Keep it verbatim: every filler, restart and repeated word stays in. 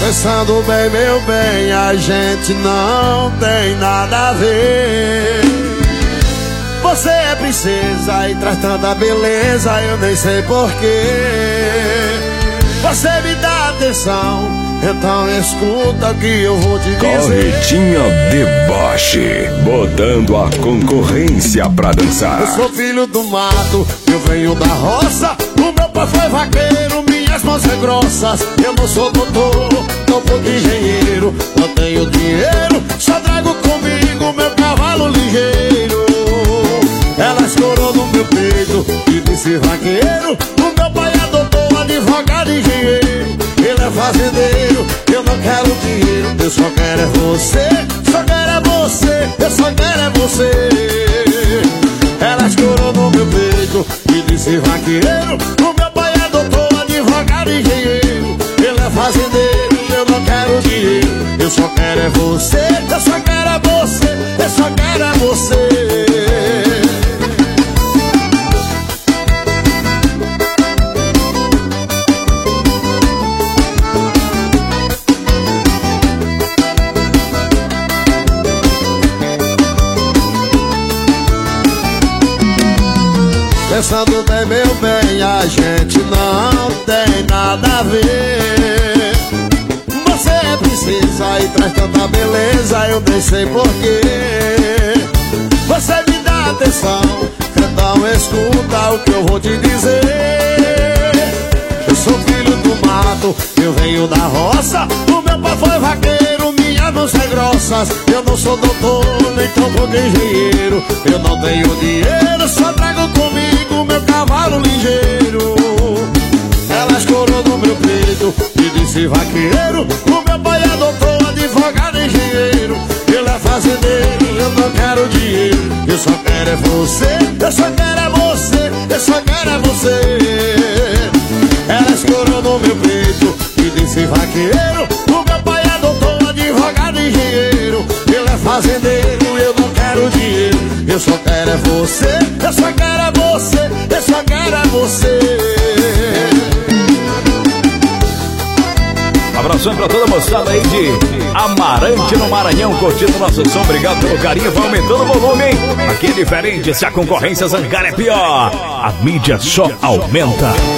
Pensando bem, meu bem, a gente não tem nada a ver. Você é princesa e traz tanta beleza, eu nem sei porquê. Você me dá atenção, então escuta o que eu vou te dizer. Corretinha Deboche, botando a concorrência pra dançar. Eu sou filho do mato, eu venho da roça. O meu pai foi vaqueiro, minhas mãos são grossas. Eu não sou doutor, não sou engenheiro. Não tenho dinheiro, só trago comigo meu cavalo ligeiro. Ela escorou no meu peito e disse vaqueiro. O meu pai é doutor, advogado, engenheiro. Ele é fazendeiro, eu não quero dinheiro. Eu só quero é você, só quero é você, eu só quero é você. Ela escorou no meu peito e disse vaqueiro. O meu pai é doutor, advogado, engenheiro. Ele é fazendeiro, eu não quero dinheiro. Eu só quero é você, eu só quero é você, eu só quero é você. Pensando bem, meu bem, a gente não tem nada a ver. Você é princesa e traz tanta beleza, eu nem sei porquê. Você me dá atenção, então escuta o que eu vou te dizer. Eu sou filho do mato, eu venho da roça. O meu pai foi vaqueiro, minhas mãos são grossas. Eu não sou doutor, nem tampouco engenheiro. Eu não tenho dinheiro, só trago comigo meu cavalo ligeiro. Ela escorou no meu peito e disse vaqueiro. O meu pai é doutor, advogado, engenheiro. Ele é fazendeiro, eu não quero dinheiro. Eu só quero é você, eu só quero é você, eu só quero é você. Ela escorou no meu peito e disse vaqueiro. O meu pai é doutor, advogado, engenheiro. Ele é fazendeiro, eu não quero dinheiro. Eu só quero é você, eu só quero é você, eu só quero é você. Abração pra toda a moçada aí de Amarante no Maranhão, curtindo nosso som. Obrigado pelo carinho, vai aumentando o volume, hein? Aqui é diferente, se a concorrência zancar é pior, a mídia só aumenta.